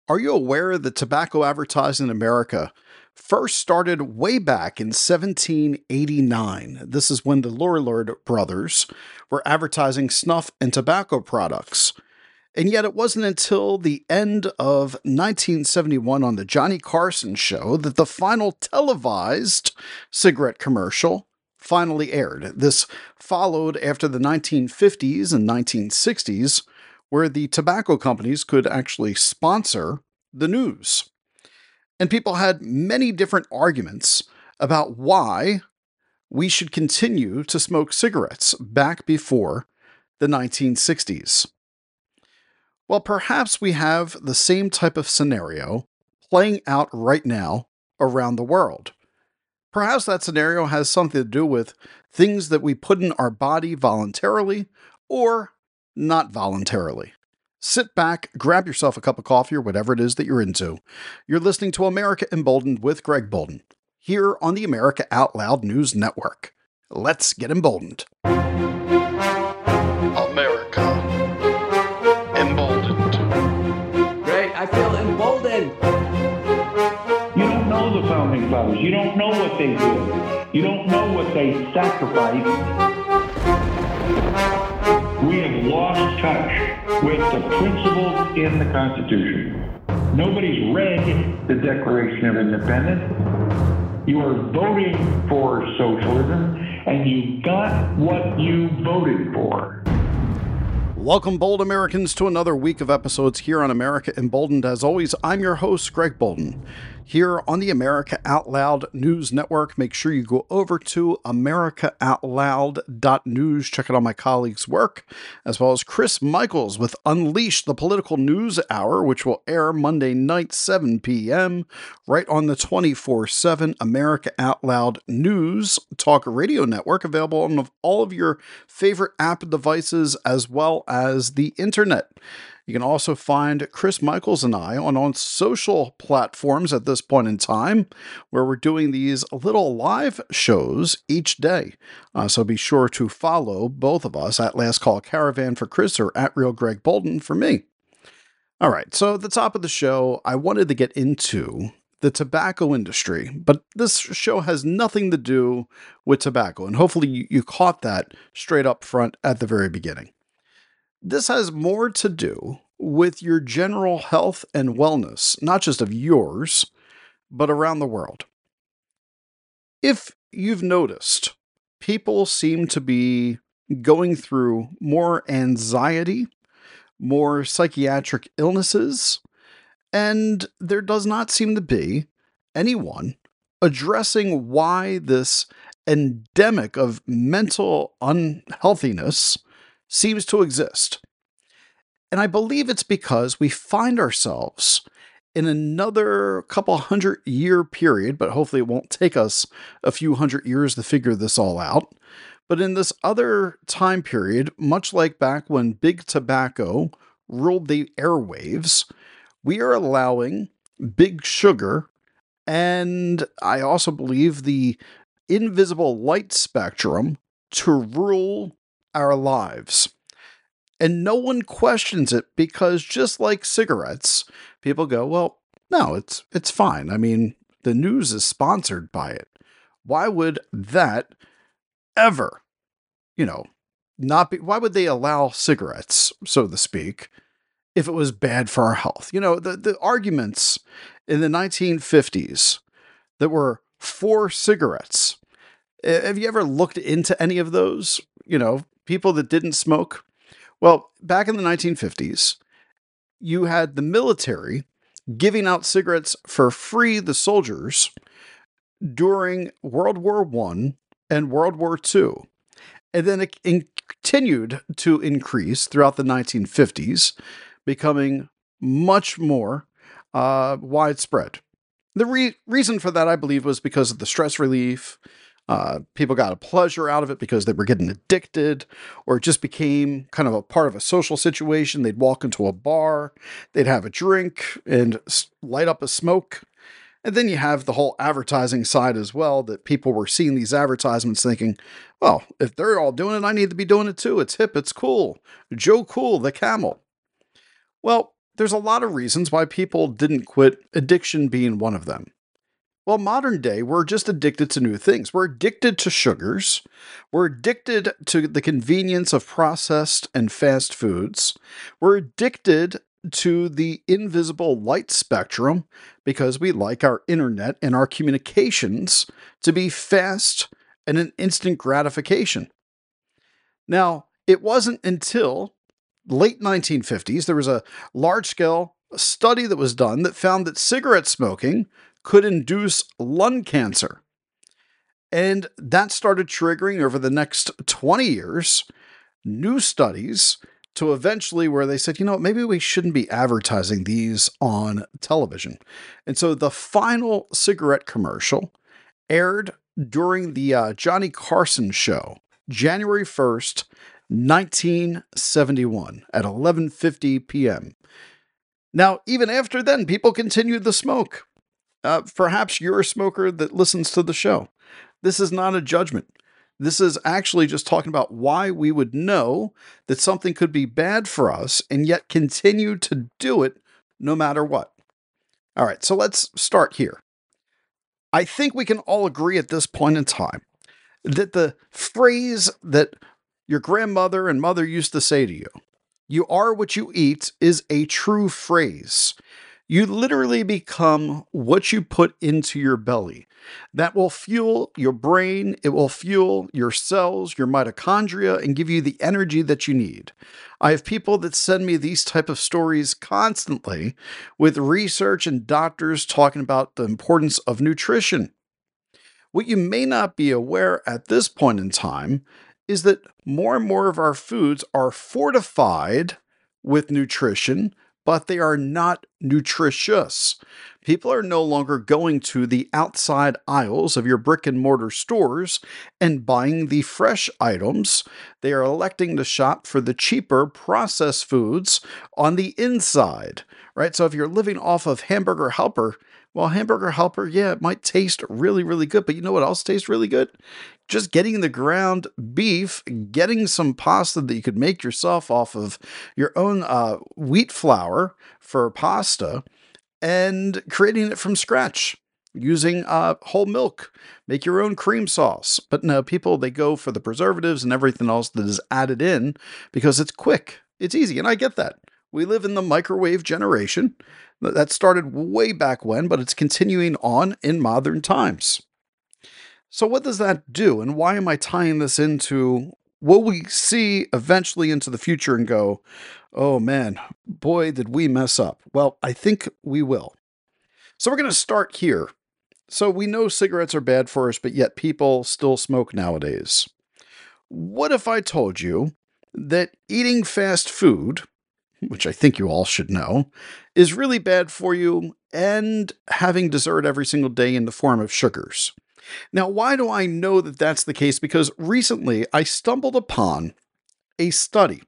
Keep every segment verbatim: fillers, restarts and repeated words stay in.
Are you aware that tobacco advertising in America first started way back in seventeen eighty-nine? This is when the Lorillard brothers were advertising snuff and tobacco products. And yet it wasn't until the end of nineteen seventy-one on the Johnny Carson show that the final televised cigarette commercial finally aired. This followed after the nineteen fifties and nineteen sixties, where the tobacco companies could actually sponsor the news. And people had many different arguments about why we should continue to smoke cigarettes back before the nineteen sixties. Well, perhaps we have the same type of scenario playing out right now around the world. Perhaps that scenario has something to do with things that we put in our body voluntarily or not voluntarily. Sit back, grab yourself a cup of coffee or whatever it is that you're into. You're listening to America Emboldened with Greg Bolden, here on the America Out Loud News Network. Let's get emboldened. America Emboldened. Great, I feel emboldened. You don't know the founding fathers. You don't know what they did. You don't know what they sacrificed. We have lost touch with the principles in the Constitution. Nobody's read the Declaration of Independence. You are voting for socialism, and you got what you voted for. Welcome, bold Americans, to another week of episodes here on America Emboldened. As always, I'm your host, Greg Bolden, here on the America Out Loud News Network. Make sure you go over to america out loud dot news. Check out all my colleagues' work, as well as Chris Michaels with Unleash the Political News Hour, which will air Monday night, seven p.m., right on the twenty-four seven America Out Loud News Talk Radio Network, available on all of your favorite app devices, as well as the internet. You can also find Chris Michaels and I on, on social platforms at this point in time, where we're doing these little live shows each day. Uh, so be sure to follow both of us at Last Call Caravan for Chris or at Real Greg Bolden for me. All right, so at the top of the show, I wanted to get into the tobacco industry, but this show has nothing to do with tobacco, and hopefully you, you caught that straight up front at the very beginning. This has more to do with your general health and wellness, not just of yours, but around the world. If you've noticed, people seem to be going through more anxiety, more psychiatric illnesses, and there does not seem to be anyone addressing why this endemic of mental unhealthiness seems to exist. And I believe it's because we find ourselves in another couple hundred year period, but hopefully it won't take us a few hundred years to figure this all out. But in this other time period, much like back when big tobacco ruled the airwaves, we are allowing big sugar, and I also believe the invisible light spectrum, to rule our lives. And no one questions it, because just like cigarettes, people go, well, no, it's it's fine. I mean, the news is sponsored by it. Why would that ever, you know, not be, why would they allow cigarettes, so to speak, if it was bad for our health? You know, the, the arguments in the nineteen fifties that were for cigarettes, have you ever looked into any of those? You know, people that didn't smoke? Well, back in the nineteen fifties, you had the military giving out cigarettes for free to soldiers during World War One and World War Two. And then it continued to increase throughout the nineteen fifties, becoming much more uh, widespread. The re- reason for that, I believe, was because of the stress relief. Uh, people got a pleasure out of it because they were getting addicted, or it just became kind of a part of a social situation. They'd walk into a bar, they'd have a drink and light up a smoke. And then you have the whole advertising side as well, that people were seeing these advertisements thinking, well, if they're all doing it, I need to be doing it too. It's hip, it's cool. Joe Cool, the camel. Well, There's a lot of reasons why people didn't quit, addiction being one of them. Well, modern day, we're just addicted to new things. We're addicted to sugars. We're addicted to the convenience of processed and fast foods. We're addicted to the invisible light spectrum because we like our internet and our communications to be fast and an instant gratification. Now, it wasn't until late nineteen fifties, there was a large-scale study that was done that found that cigarette smoking could induce lung cancer. And that started triggering over the next twenty years, new studies to eventually where they said, you know, maybe we shouldn't be advertising these on television. And so the final cigarette commercial aired during the uh, Johnny Carson show, January first, nineteen seventy-one at eleven fifty p.m. Now, even after then, people continued the smoke. Uh, perhaps you're a smoker that listens to the show. This is not a judgment. This is actually just talking about why we would know that something could be bad for us and yet continue to do it no matter what. All right, so let's start here. I think we can all agree at this point in time that the phrase that your grandmother and mother used to say to you, "You are what you eat," is a true phrase. You literally become what you put into your belly. That will fuel your brain, it will fuel your cells, your mitochondria, and give you the energy that you need. I have people that send me these type of stories constantly with research and doctors talking about the importance of nutrition. What you may not be aware at this point in time is that more and more of our foods are fortified with nutrition, but they are not nutritious. People are no longer going to the outside aisles of your brick and mortar stores and buying the fresh items. They are electing to shop for the cheaper processed foods on the inside, right? So if you're living off of Hamburger Helper, well, Hamburger Helper, yeah, it might taste really, really good, but you know what else tastes really good? Just getting the ground beef, getting some pasta that you could make yourself off of your own uh, wheat flour for pasta, and creating it from scratch using uh, whole milk. Make your own cream sauce. But no, people, they go for the preservatives and everything else that is added in because it's quick. It's easy, and I get that. We live in the microwave generation. That started way back when, but it's continuing on in modern times. So what does that do? And why am I tying this into, will we see eventually into the future and go, oh man, boy, did we mess up? Well, I think we will. So we're going to start here. So we know cigarettes are bad for us, but yet people still smoke nowadays. What if I told you that eating fast food, which I think you all should know, is really bad for you, and having dessert every single day in the form of sugars? Now, why do I know that that's the case? Because recently I stumbled upon a study.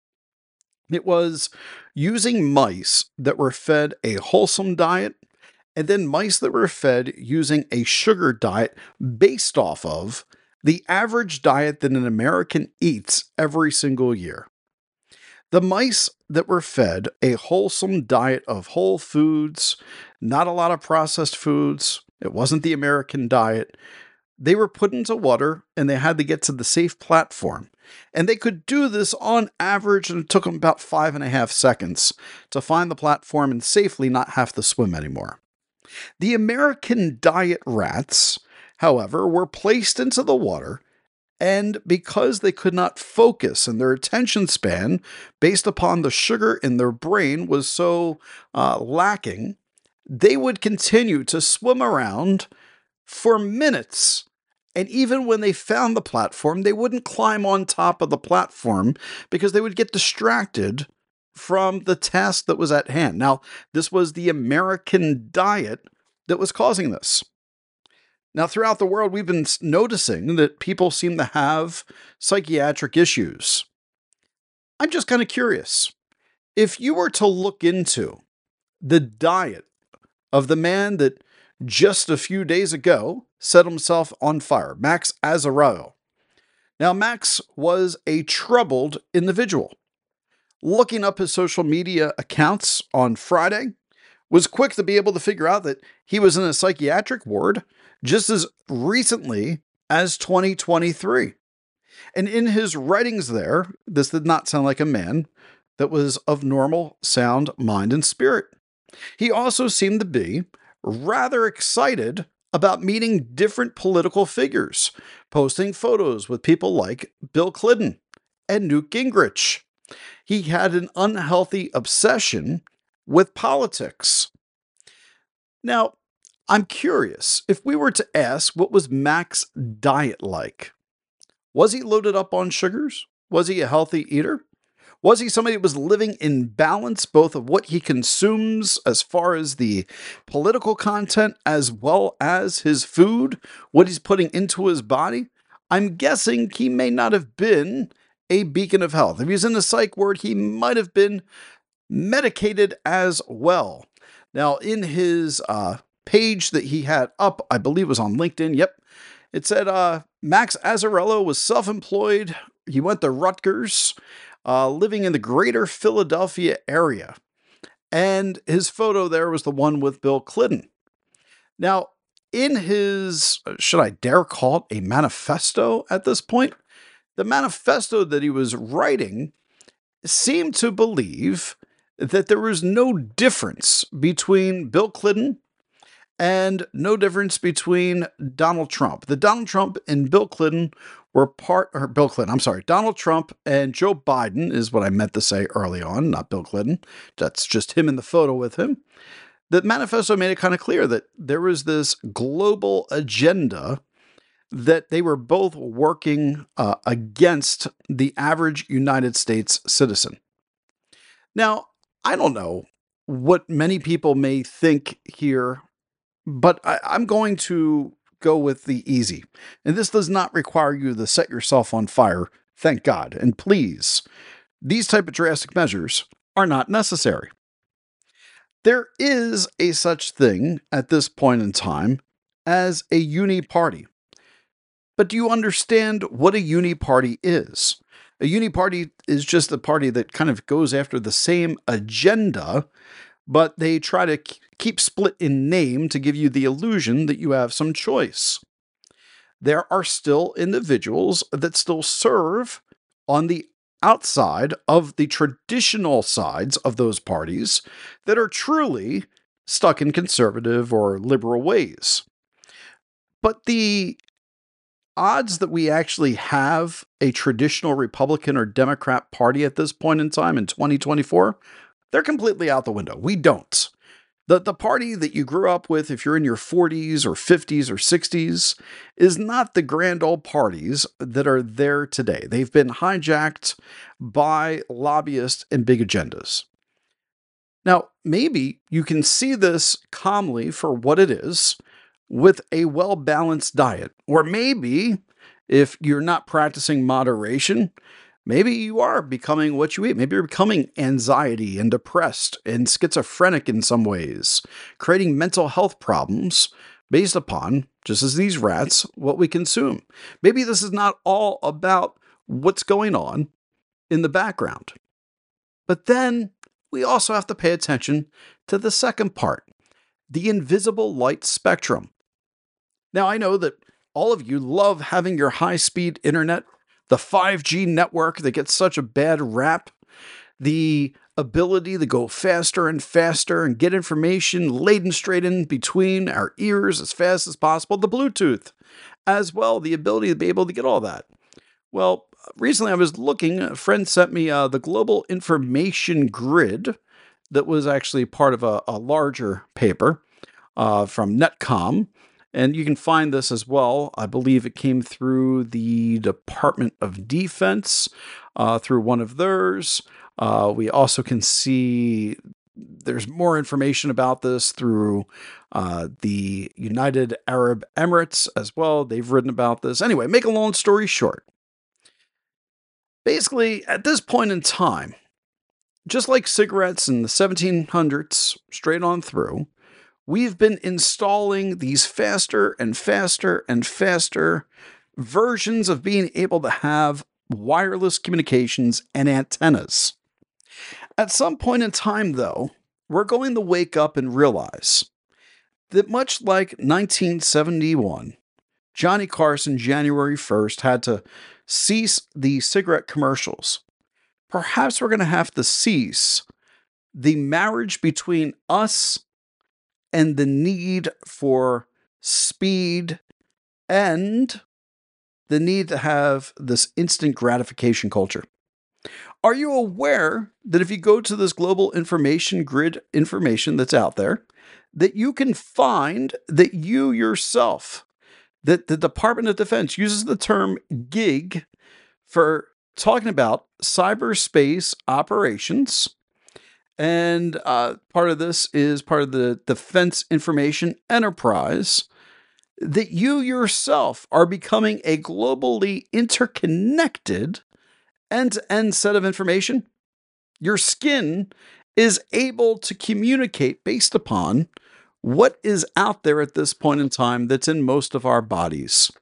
It was using mice that were fed a wholesome diet and then mice that were fed using a sugar diet based off of the average diet that an American eats every single year. The mice that were fed a wholesome diet of whole foods, not a lot of processed foods, it wasn't the American diet, they were put into water and they had to get to the safe platform. And they could do this on average, and it took them about five and a half seconds to find the platform and safely not have to swim anymore. The American diet rats, however, were placed into the water, and because they could not focus and their attention span based upon the sugar in their brain was so uh, lacking, they would continue to swim around for minutes. And even when they found the platform, they wouldn't climb on top of the platform because they would get distracted from the task that was at hand. Now, this was the American diet that was causing this. Now, throughout the world, we've been noticing that people seem to have psychiatric issues. I'm just kind of curious. If you were to look into the diet of the man that just a few days ago set himself on fire, Max Azarello. Now, Max was a troubled individual. looking up his social media accounts on Friday, was quick to be able to figure out that he was in a psychiatric ward just as recently as twenty twenty-three. And in his writings there, this did not sound like a man that was of normal, sound mind and spirit. He also seemed to be rather excited about meeting different political figures, posting photos with people like Bill Clinton and Newt Gingrich. He had an unhealthy obsession with politics. Now, I'm curious, if we were to ask what was Mac's diet like? Was he loaded up on sugars? Was he a healthy eater? Was he somebody that was living in balance, both of what he consumes as far as the political content, as well as his food, what he's putting into his body? I'm guessing he may not have been a beacon of health. If he's in a psych ward, he might have been medicated as well. Now, in his uh, page that he had up, I believe it was on LinkedIn, yep, it said uh, Max Azzarello was self-employed. He went to Rutgers, uh, living in the greater Philadelphia area. And his photo there was the one with Bill Clinton. Now, in his, should I dare call it a manifesto at this point? The manifesto that he was writing seemed to believe that there was no difference between Bill Clinton and no difference between Donald Trump. That Donald Trump and Bill Clinton were part, or Bill Clinton, I'm sorry, Donald Trump and Joe Biden is what I meant to say early on, not Bill Clinton. That's just him in the photo with him. The manifesto made it kind of clear that there was this global agenda that they were both working uh, against the average United States citizen. Now, I don't know what many people may think here, but I, I'm going to go with the easy. And this does not require you to set yourself on fire, thank God. And please, these type of drastic measures are not necessary. There is a such thing at this point in time as a uni-party. But do you understand what a uni-party is? A uni-party is just a party that kind of goes after the same agenda, but they try to keep split in name to give you the illusion that you have some choice. There are still individuals that still serve on the outside of the traditional sides of those parties that are truly stuck in conservative or liberal ways. But the odds that we actually have a traditional Republican or Democrat party at this point in time in twenty twenty-four, they're completely out the window. We don't. The, the party that you grew up with, if you're in your forties or fifties or sixties, is not the grand old parties that are there today. They've been hijacked by lobbyists and big agendas. Now, maybe you can see this calmly for what it is with a well-balanced diet. Or maybe, if you're not practicing moderation, maybe you are becoming what you eat. Maybe you're becoming anxiety and depressed and schizophrenic in some ways, creating mental health problems based upon, just as these rats, what we consume. Maybe this is not all about what's going on in the background. But then we also have to pay attention to the second part, the invisible light spectrum. Now, I know that all of you love having your high-speed internet, the five G network that gets such a bad rap, the ability to go faster and faster and get information laden straight in between our ears as fast as possible, the Bluetooth, as well, the ability to be able to get all that. Well, recently I was looking, a friend sent me uh, the Global Information Grid that was actually part of a, a larger paper uh, from Netcom. And you can find this as well. I believe it came through the Department of Defense, uh, through one of theirs. Uh, we also can see there's more information about this through uh, the United Arab Emirates as well. They've written about this. Anyway, make a long story short. Basically, at this point in time, just like cigarettes in the seventeen hundreds, straight on through, we've been installing these faster and faster and faster versions of being able to have wireless communications and antennas. At some point in time, though, we're going to wake up and realize that much like nineteen seventy-one, Johnny Carson, January first, had to cease the cigarette commercials. Perhaps we're going to have to cease the marriage between us and the need for speed and the need to have this instant gratification culture. Are you aware that if you go to this global information grid information that's out there, that you can find that you yourself, that the Department of Defense uses the term gig for talking about cyberspace operations. And uh, part of this is part of the Defense Information Enterprise, that you yourself are becoming a globally interconnected end-to-end set of information. Your skin is able to communicate based upon what is out there at this point in time that's in most of our bodies.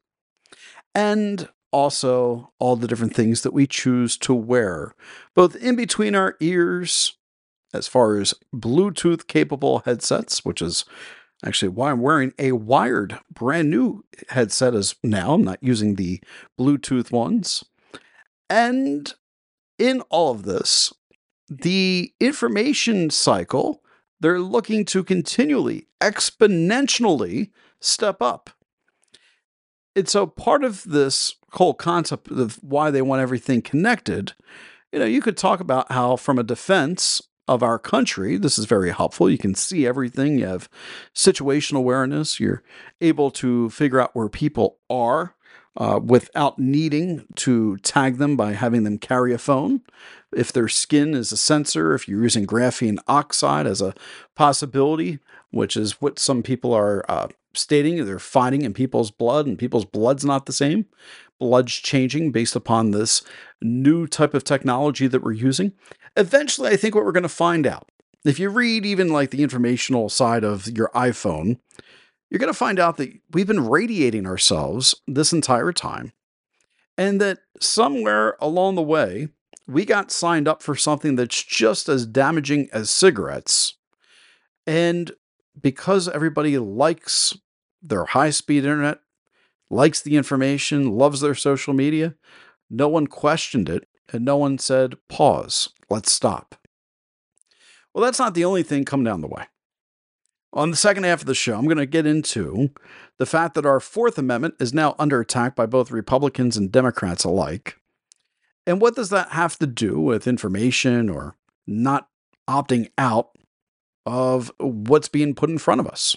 And also all the different things that we choose to wear, both in between our ears, as far as Bluetooth capable headsets, which is actually why I'm wearing a wired brand new headset as now. I'm not using the Bluetooth ones. And in all of this, the information cycle, they're looking to continually, exponentially step up. And so part of this whole concept of why they want everything connected, you know, you could talk about how from a defense of our country, this is very helpful. You can see everything. You have situational awareness. You're able to figure out where people are uh, without needing to tag them by having them carry a phone. If their skin is a sensor, if you're using graphene oxide as a possibility, which is what some people are uh, stating, they're finding in people's blood, and people's blood's not the same. Blood's changing based upon this new type of technology that we're using. Eventually, I think what we're going to find out, if you read even like the informational side of your iPhone, you're going to find out that we've been radiating ourselves this entire time, and that somewhere along the way, we got signed up for something that's just as damaging as cigarettes. And because everybody likes their high-speed internet, likes the information, loves their social media, no one questioned it, and no one said, pause, let's stop. Well, that's not the only thing coming down the way. On the second half of the show, I'm going to get into the fact that our Fourth Amendment is now under attack by both Republicans and Democrats alike. And what does that have to do with information or not opting out of what's being put in front of us?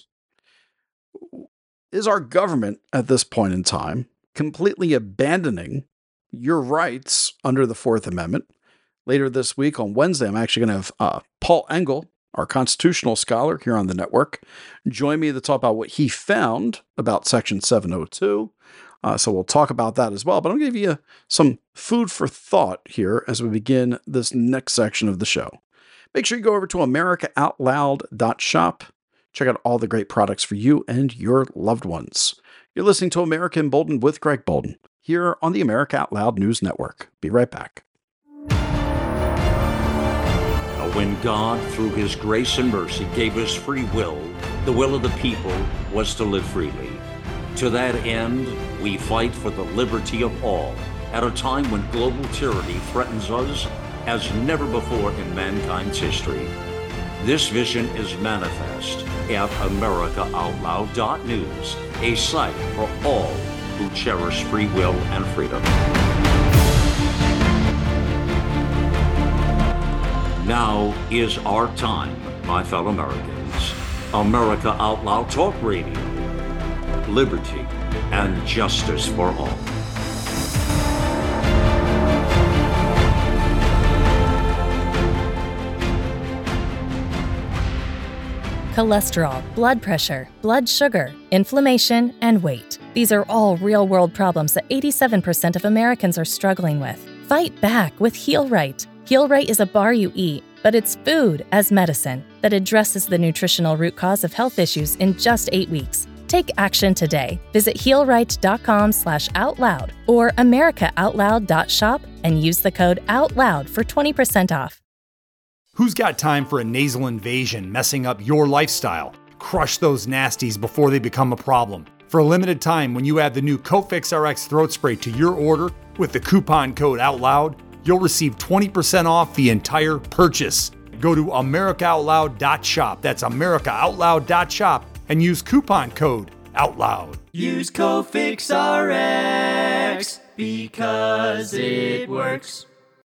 Is our government at this point in time completely abandoning your rights under the Fourth Amendment? Later this week on Wednesday, I'm actually going to have uh, Paul Engel, our constitutional scholar here on the network, join me to talk about what he found about Section seven oh two. Uh, so we'll talk about that as well. But I'm going to give you some food for thought here as we begin this next section of the show. Make sure you go over to America Out Loud dot shop. Check out all the great products for you and your loved ones. You're listening to America Emboldened with Greg Boulden here on the America Out Loud News Network. Be right back. When God, through his grace and mercy, gave us free will, the will of the people was to live freely. To that end, we fight for the liberty of all at a time when global tyranny threatens us as never before in mankind's history. This vision is manifest at America Out Loud dot news, a site for all who cherish free will and freedom. Now is our time, my fellow Americans. America Out Loud Talk Radio. Liberty and justice for all. Cholesterol, blood pressure, blood sugar, inflammation, and weight. These are all real-world problems that eighty-seven percent of Americans are struggling with. Fight back with Heal Right. Heal Right is a bar you eat, but it's food as medicine that addresses the nutritional root cause of health issues in just eight weeks. Take action today. Visit heal right dot com slash out loud or America Out Loud dot shop and use the code OUTLOUD for twenty percent off. Who's got time for a nasal invasion messing up your lifestyle? Crush those nasties before they become a problem. For a limited time, when you add the new Cofix R X throat spray to your order with the coupon code OUTLOUD, you'll receive twenty percent off the entire purchase. Go to America Out Loud dot shop. That's America Out Loud dot shop and use coupon code OUTLOUD. Use Cofix R X because it works.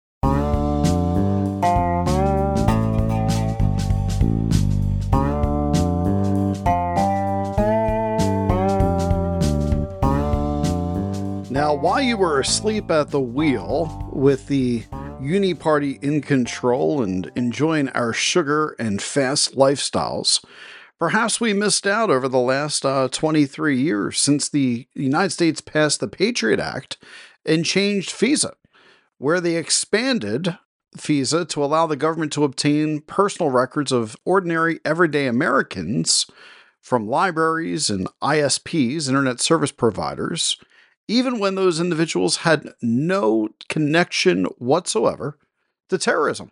Now, while you were asleep at the wheel with the Uni Party in control and enjoying our sugar and fast lifestyles, perhaps we missed out over the last uh, twenty-three years since the United States passed the Patriot Act and changed FISA, where they expanded FISA to allow the government to obtain personal records of ordinary, everyday Americans from libraries and I S Ps, Internet Service Providers, even when those individuals had no connection whatsoever to terrorism.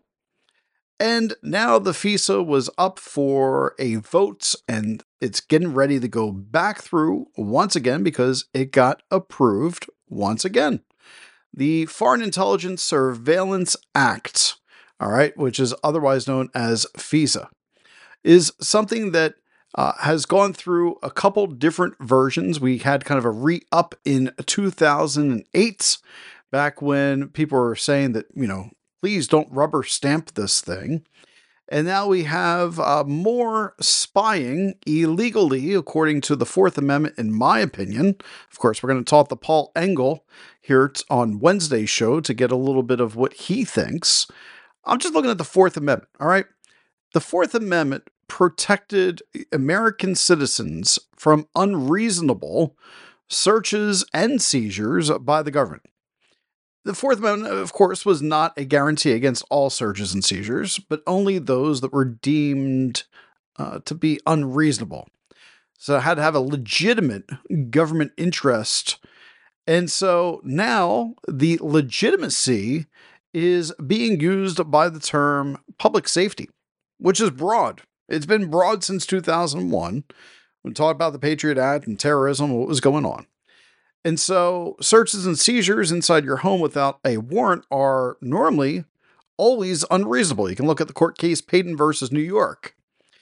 And now the FISA was up for a vote, and it's getting ready to go back through once again because it got approved once again. The Foreign Intelligence Surveillance Act, all right, which is otherwise known as FISA, is something that Uh, has gone through a couple different versions. We had kind of a re-up in two thousand eight, back when people were saying that, you know, please don't rubber stamp this thing. And now we have uh, more spying illegally, according to the Fourth Amendment, in my opinion. Of course, we're going to talk to Paul Engel here on Wednesday's show to get a little bit of what he thinks. I'm just looking at the Fourth Amendment, all right? The Fourth Amendment protected American citizens from unreasonable searches and seizures by the government. The Fourth Amendment, of course, was not a guarantee against all searches and seizures, but only those that were deemed uh, to be unreasonable. So it had to have a legitimate government interest. And so now the legitimacy is being used by the term public safety, which is broad. It's been broad since two thousand one. We talked about the Patriot Act and terrorism, what was going on. And so searches and seizures inside your home without a warrant are normally always unreasonable. You can look at the court case Payton versus New York.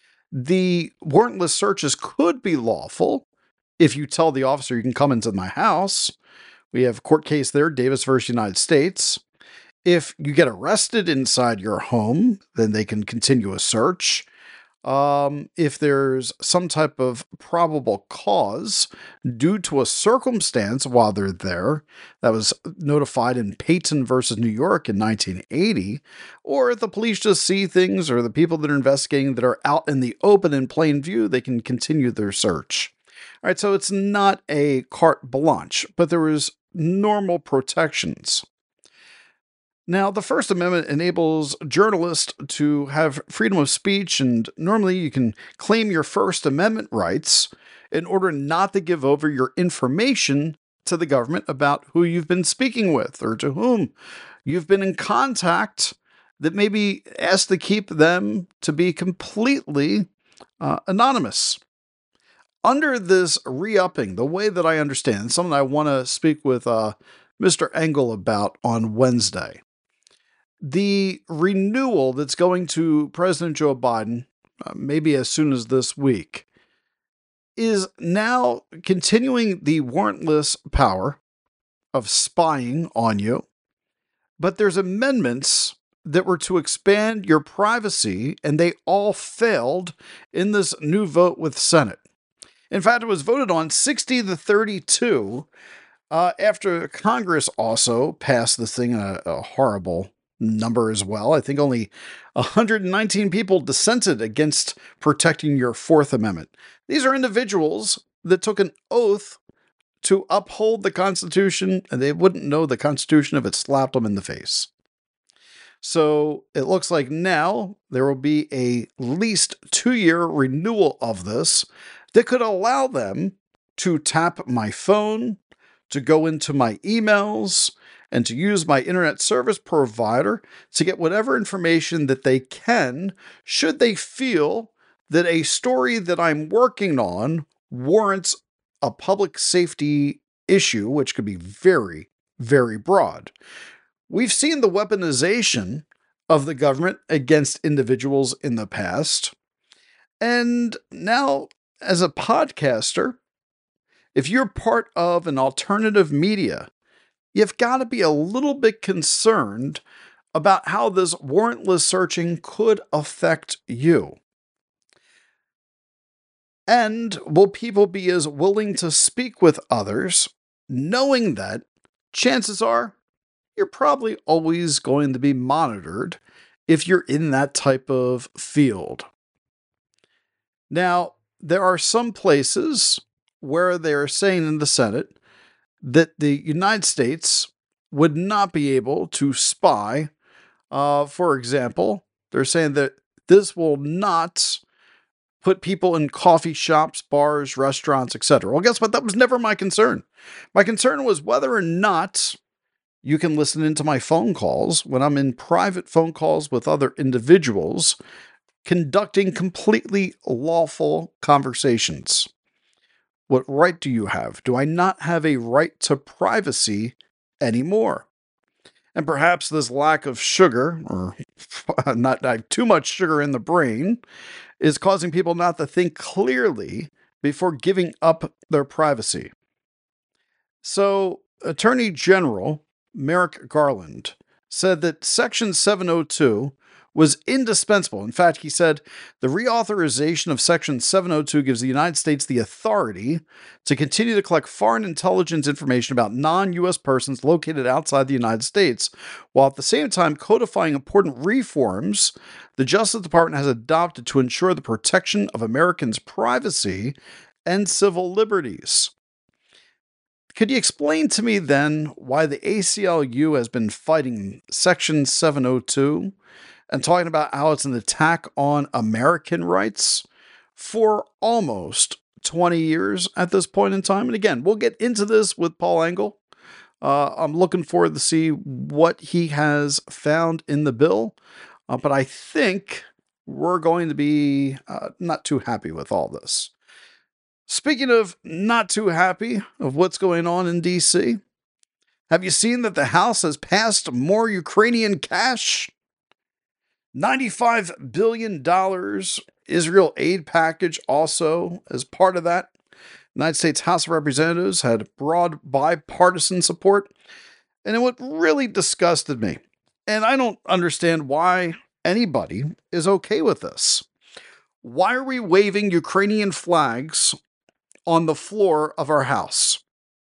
The warrantless searches could be lawful if you tell the officer you can come into my house. We have a court case there, Davis versus United States. If you get arrested inside your home, then they can continue a search. Um, if there's some type of probable cause due to a circumstance while they're there, that was notified in Payton versus New York in nineteen eighty, or if the police just see things or the people that are investigating that are out in the open in plain view, they can continue their search. All right, so it's not a carte blanche, but there was normal protections. Now, the First Amendment enables journalists to have freedom of speech, and normally you can claim your First Amendment rights in order not to give over your information to the government about who you've been speaking with or to whom you've been in contact that may be asked to keep them to be completely uh, anonymous. Under this re-upping, the way that I understand, something I want to speak with uh, Mister Engel about on Wednesday. The renewal that's going to President Joe Biden, uh, maybe as soon as this week, is now continuing the warrantless power of spying on you. But there's amendments that were to expand your privacy, and they all failed in this new vote with Senate. In fact, it was voted on sixty to thirty-two uh, after Congress also passed this thing in a, a horrible number as well. I think only one hundred nineteen people dissented against protecting your Fourth Amendment. These are individuals that took an oath to uphold the Constitution, and they wouldn't know the Constitution if it slapped them in the face. So it looks like now there will be a at least two-year renewal of this that could allow them to tap my phone, to go into my emails, and to use my internet service provider to get whatever information that they can, should they feel that a story that I'm working on warrants a public safety issue, which could be very, very broad. We've seen the weaponization of the government against individuals in the past. And now, as a podcaster, if you're part of an alternative media, you've got to be a little bit concerned about how this warrantless searching could affect you. And will people be as willing to speak with others, knowing that chances are you're probably always going to be monitored if you're in that type of field? Now, there are some places where they're saying in the Senate that the United States would not be able to spy. Uh, for example, they're saying that this will not put people in coffee shops, bars, restaurants, et cetera. Well, guess what? That was never my concern. My concern was whether or not you can listen into my phone calls when I'm in private phone calls with other individuals conducting completely lawful conversations. What right do you have? Do I not have a right to privacy anymore? And perhaps this lack of sugar, or not uh, too much sugar in the brain, is causing people not to think clearly before giving up their privacy. So, Attorney General Merrick Garland said that Section seven oh two was indispensable. In fact, he said the reauthorization of Section seven oh two gives the United States the authority to continue to collect foreign intelligence information about non-U S persons located outside the United States, while at the same time codifying important reforms the Justice Department has adopted to ensure the protection of Americans' privacy and civil liberties. Could you explain to me then why the A C L U has been fighting Section seven oh two and talking about how it's an attack on American rights for almost twenty years at this point in time? And again, we'll get into this with Paul Engel. Uh, I'm looking forward to see what he has found in the bill. Uh, but I think we're going to be uh, not too happy with all this. Speaking of not too happy of what's going on in D C, have you seen that the House has passed more Ukrainian cash? ninety-five billion dollars Israel aid package also as part of that. United States House of Representatives had broad bipartisan support. And what really disgusted me, and I don't understand why anybody is okay with this. Why are we waving Ukrainian flags on the floor of our house?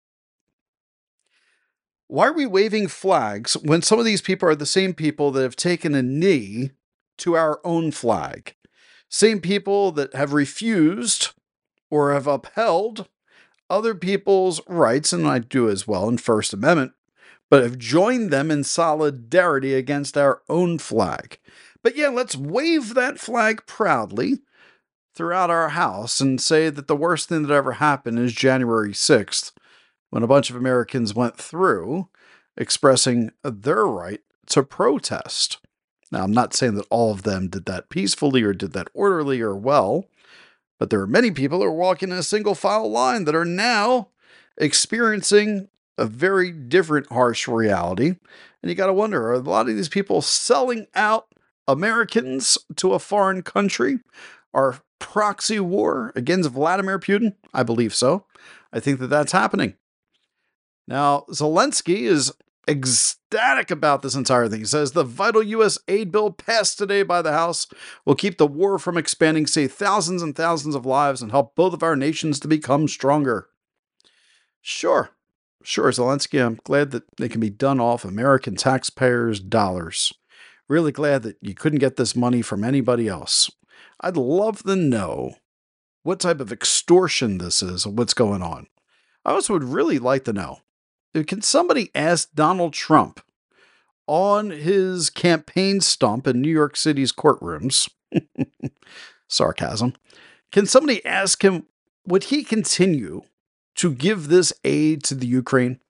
Why are we waving flags when some of these people are the same people that have taken a knee to our own flag? Same people that have refused or have upheld other people's rights, and I do as well in First Amendment, but have joined them in solidarity against our own flag. But yeah, let's wave that flag proudly throughout our house and say that the worst thing that ever happened is January sixth, when a bunch of Americans went through expressing their right to protest. Now, I'm not saying that all of them did that peacefully or did that orderly or well, but there are many people who are walking in a single file line that are now experiencing a very different harsh reality. And you got to wonder, are a lot of these people selling out Americans to a foreign country? Our proxy war against Vladimir Putin? I believe so. I think that that's happening. Now, Zelensky is ecstatic about this entire thing. He says the vital U S aid bill passed today by the House will keep the war from expanding, save thousands and thousands of lives, and help both of our nations to become stronger. Sure. Sure, Zelensky, I'm glad that they can be done off American taxpayers' dollars. Really glad that you couldn't get this money from anybody else. I'd love to know what type of extortion this is and what's going on. I also would really like to know, can somebody ask Donald Trump on his campaign stump in New York City's courtrooms, sarcasm, can somebody ask him, would he continue to give this aid to the Ukraine?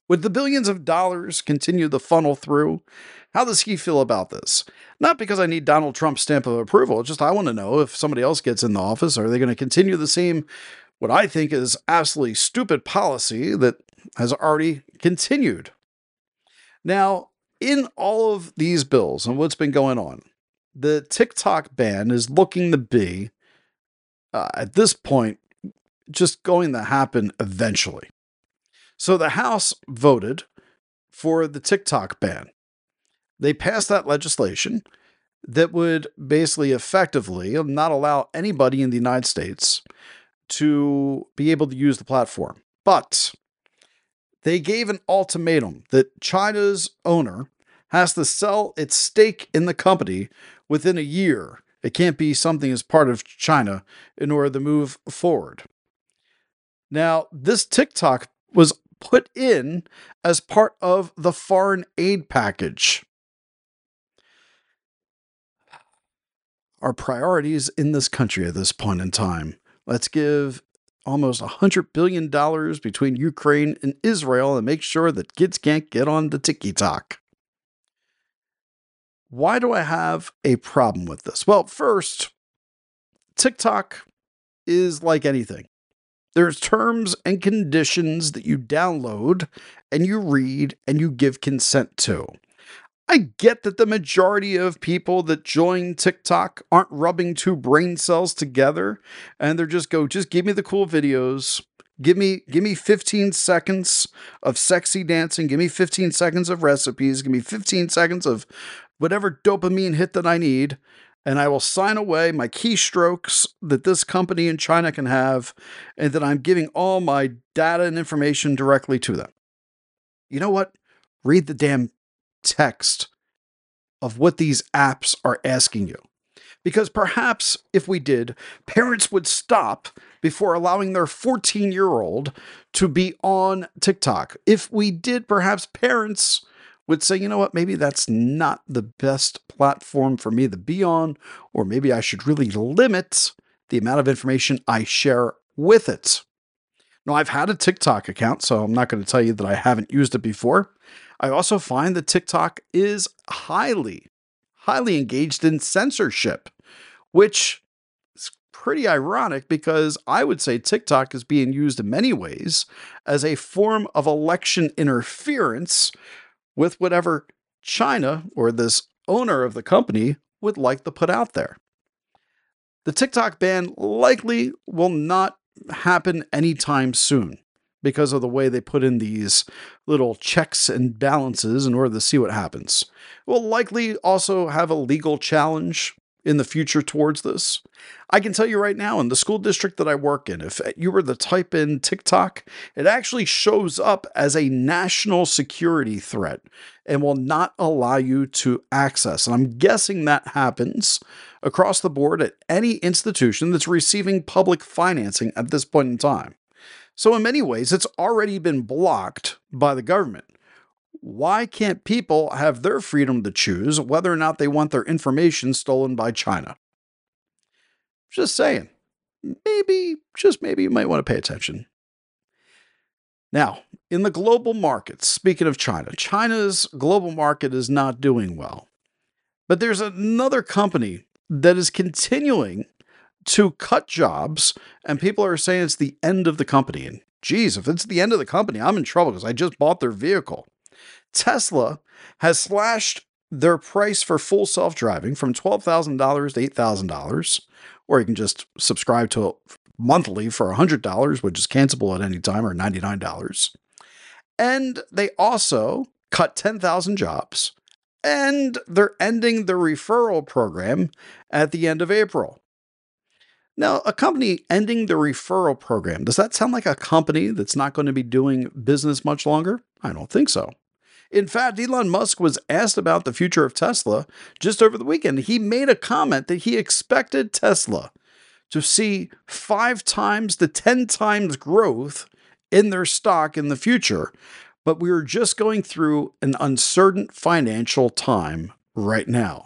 Would the billions of dollars continue to funnel through? How does he feel about this? Not because I need Donald Trump's stamp of approval, just I want to know if somebody else gets in the office, are they going to continue the same, what I think is absolutely stupid policy that has already continued? Now, in all of these bills and what's been going on, the TikTok ban is looking to be, uh, at this point, just going to happen eventually. So the House voted for the TikTok ban. They passed that legislation that would basically effectively not allow anybody in the United States to be able to use the platform. But they gave an ultimatum that China's owner has to sell its stake in the company within a year. It can't be something as part of China in order to move forward. Now, this TikTok was put in as part of the foreign aid package. Our priorities in this country at this point in time. Let's give almost one hundred billion dollars between Ukraine and Israel and make sure that kids can't get on the TikTok. Why do I have a problem with this? Well, first, TikTok is like anything. There's terms and conditions that you download and you read and you give consent to. I get that the majority of people that join TikTok aren't rubbing two brain cells together and they're just go, just give me the cool videos. Give me, give me fifteen seconds of sexy dancing. Give me fifteen seconds of recipes. Give me fifteen seconds of whatever dopamine hit that I need. And I will sign away my keystrokes that this company in China can have, and that I'm giving all my data and information directly to them. You know what? Read the damn text of what these apps are asking you. Because perhaps if we did, parents would stop before allowing their fourteen-year-old to be on TikTok. If we did, perhaps parents would say, you know what, maybe that's not the best platform for me to be on, or maybe I should really limit the amount of information I share with it. Now, I've had a TikTok account, so I'm not going to tell you that I haven't used it before. I also find that TikTok is highly, highly engaged in censorship, which is pretty ironic because I would say TikTok is being used in many ways as a form of election interference with whatever China or this owner of the company would like to put out there. The TikTok ban likely will not happen anytime soon because of the way they put in these little checks and balances in order to see what happens. We'll likely also have a legal challenge in the future towards this. I can tell you right now, in the school district that I work in, if you were to type in TikTok, it actually shows up as a national security threat and will not allow you to access. And I'm guessing that happens across the board at any institution that's receiving public financing at this point in time. So in many ways, it's already been blocked by the government. Why can't people have their freedom to choose whether or not they want their information stolen by China? Just saying. Maybe, just maybe you might want to pay attention. Now, in the global markets, speaking of China, China's global market is not doing well. But there's another company that is continuing to cut jobs, and people are saying it's the end of the company. And geez, if it's the end of the company, I'm in trouble because I just bought their vehicle. Tesla has slashed their price for full self-driving from twelve thousand dollars to eight thousand dollars, or you can just subscribe to it monthly for one hundred dollars, which is cancelable at any time, or ninety-nine dollars. And they also cut ten thousand jobs, and they're ending the referral program at the end of April. Now, a company ending the referral program, does that sound like a company that's not going to be doing business much longer? I don't think so. In fact, Elon Musk was asked about the future of Tesla just over the weekend. He made a comment that he expected Tesla to see five times to ten times growth in their stock in the future, but we are just going through an uncertain financial time right now.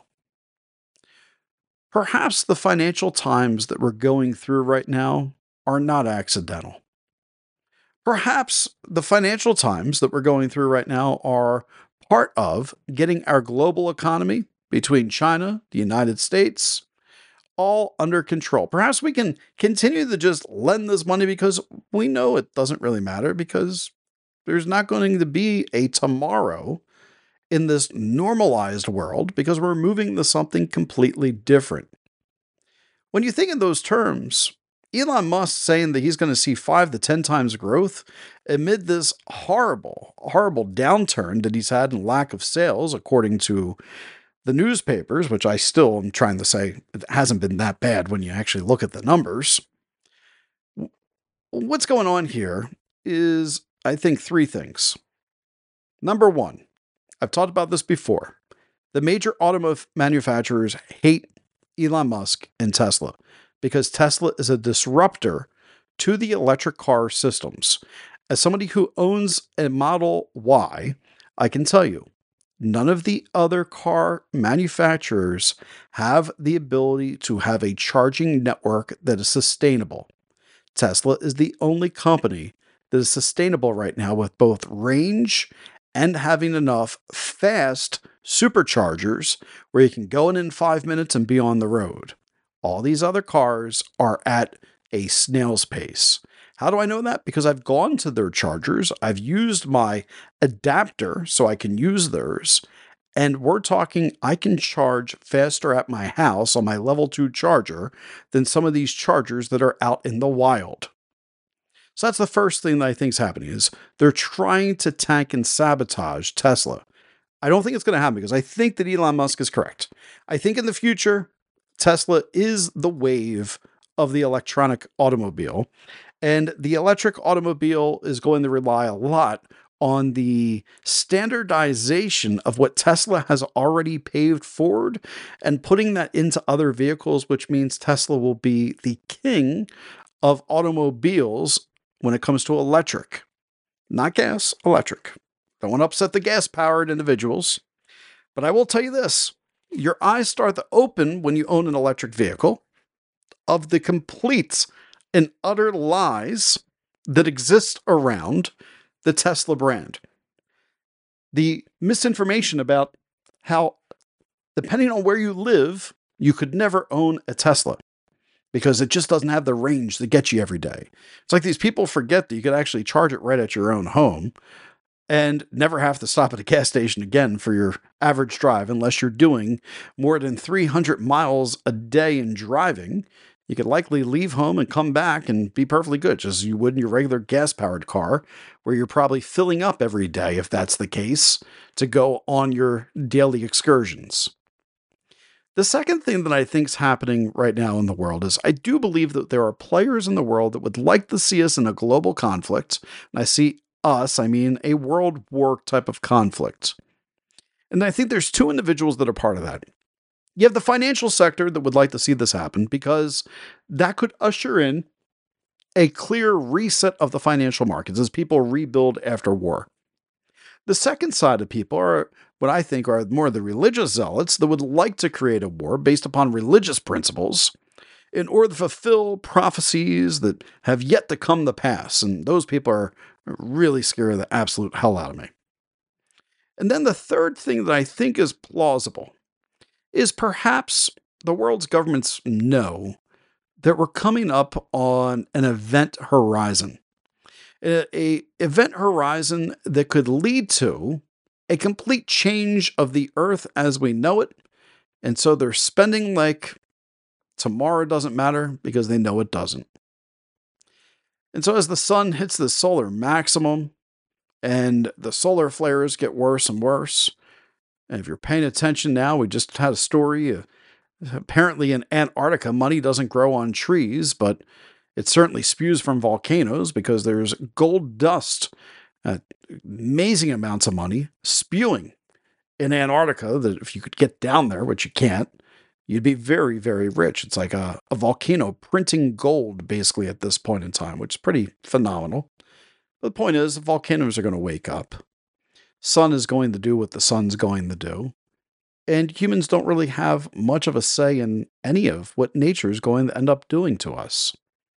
Perhaps the financial times that we're going through right now are not accidental. Perhaps the financial times that we're going through right now are part of getting our global economy between China, the United States, all under control. Perhaps we can continue to just lend this money because we know it doesn't really matter because there's not going to be a tomorrow in this normalized world because we're moving to something completely different. When you think in those terms, Elon Musk saying that he's going to see five to ten times growth amid this horrible, horrible downturn that he's had in lack of sales, according to the newspapers, which I still am trying to say it hasn't been that bad when you actually look at the numbers. What's going on here is, I think, three things. Number one, I've talked about this before. The major automotive manufacturers hate Elon Musk and Tesla because Tesla is a disruptor to the electric car systems. As somebody who owns a Model Y, I can tell you, none of the other car manufacturers have the ability to have a charging network that is sustainable. Tesla is the only company that is sustainable right now with both range and having enough fast superchargers where you can go in in five minutes and be on the road. All these other cars are at a snail's pace. How do I know that? Because I've gone to their chargers. I've used my adapter so I can use theirs. And we're talking, I can charge faster at my house on my level two charger than some of these chargers that are out in the wild. So that's the first thing that I think is happening is they're trying to tank and sabotage Tesla. I don't think it's going to happen because I think that Elon Musk is correct. I think in the future, Tesla is the wave of the electronic automobile. And the electric automobile is going to rely a lot on the standardization of what Tesla has already paved forward and putting that into other vehicles, which means Tesla will be the king of automobiles when it comes to electric. Not gas, electric. Don't want to upset the gas-powered individuals. But I will tell you this. Your eyes start to open when you own an electric vehicle of the complete and utter lies that exist around the Tesla brand. The misinformation about how, depending on where you live, you could never own a Tesla because it just doesn't have the range to get you every day. It's like these people forget that you could actually charge it right at your own home and never have to stop at a gas station again for your average drive unless you're doing more than three hundred miles a day in driving. You could likely leave home and come back and be perfectly good, just as you would in your regular gas-powered car, where you're probably filling up every day, if that's the case, to go on your daily excursions. The second thing that I think is happening right now in the world is I do believe that there are players in the world that would like to see us in a global conflict. And I see us, I mean a world war type of conflict. And I think there's two individuals that are part of that. You have the financial sector that would like to see this happen because that could usher in a clear reset of the financial markets as people rebuild after war. The second side of people are what I think are more the religious zealots that would like to create a war based upon religious principles in order to fulfill prophecies that have yet to come to pass. And those people are really scare the absolute hell out of me. And then the third thing that I think is plausible is perhaps the world's governments know that we're coming up on an event horizon. A, a event horizon that could lead to a complete change of the earth as we know it. And so they're spending like tomorrow doesn't matter because they know it doesn't. And so as the sun hits the solar maximum and the solar flares get worse and worse, and if you're paying attention now, we just had a story. Uh, apparently in Antarctica, money doesn't grow on trees, but it certainly spews from volcanoes because there's gold dust, uh, amazing amounts of money spewing in Antarctica that if you could get down there, which you can't, you'd be very, very rich. It's like a, a volcano printing gold basically at this point in time, which is pretty phenomenal. But the point is, volcanoes are going to wake up. Sun is going to do what the sun's going to do. And humans don't really have much of a say in any of what nature is going to end up doing to us.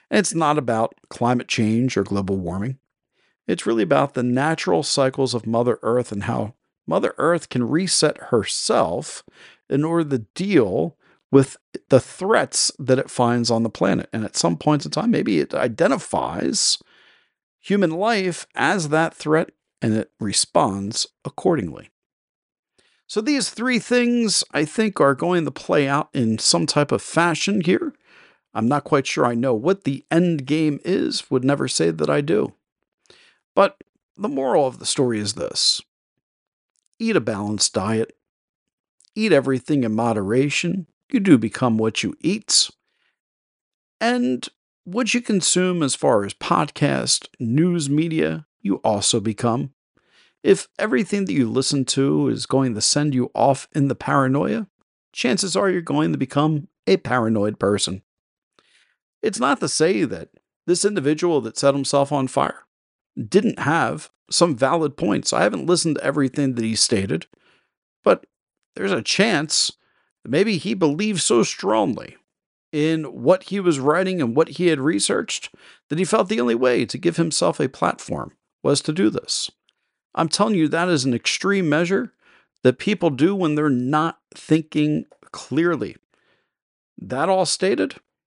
And it's not about climate change or global warming. It's really about the natural cycles of Mother Earth and how Mother Earth can reset herself in order to deal with the threats that it finds on the planet. And at some points in time, maybe it identifies human life as that threat and it responds accordingly. So these three things, I think, are going to play out in some type of fashion here. I'm not quite sure I know what the end game is, would never say that I do. But the moral of the story is this. Eat a balanced diet. Eat everything in moderation. You do become what you eat. And what you consume as far as podcast, news media, you also become. If everything that you listen to is going to send you off in the paranoia, chances are you're going to become a paranoid person. It's not to say that this individual that set himself on fire didn't have some valid points. I haven't listened to everything that he stated, but there's a chance that maybe he believed so strongly in what he was writing and what he had researched that he felt the only way to give himself a platform was to do this. I'm telling you, that is an extreme measure that people do when they're not thinking clearly. That all stated,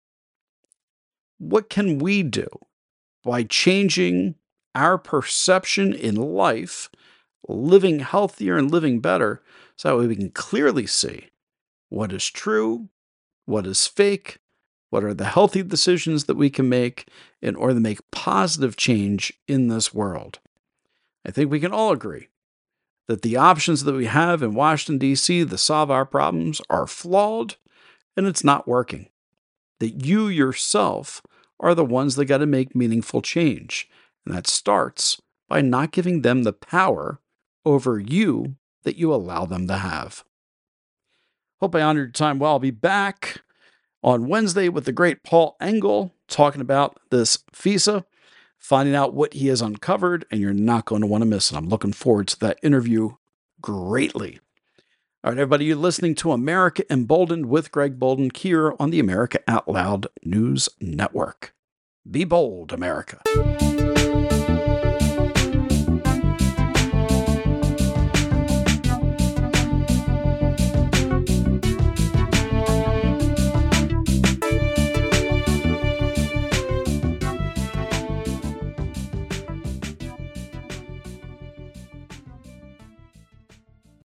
what can we do by changing our perception in life, living healthier and living better, so that way we can clearly see what is true, what is fake, what are the healthy decisions that we can make in order to make positive change in this world. I think we can all agree that the options that we have in Washington, D C to solve our problems are flawed and it's not working. That you yourself are the ones that got to make meaningful change. And that starts by not giving them the power over you that you allow them to have. Hope I honored your time well. I'll be back on Wednesday with the great Paul Engel talking about this FISA, finding out what he has uncovered, and you're not going to want to miss it. I'm looking forward to that interview greatly. All right, everybody, you're listening to America Emboldened with Greg Boulden here on the America Out Loud News Network. Be bold, America.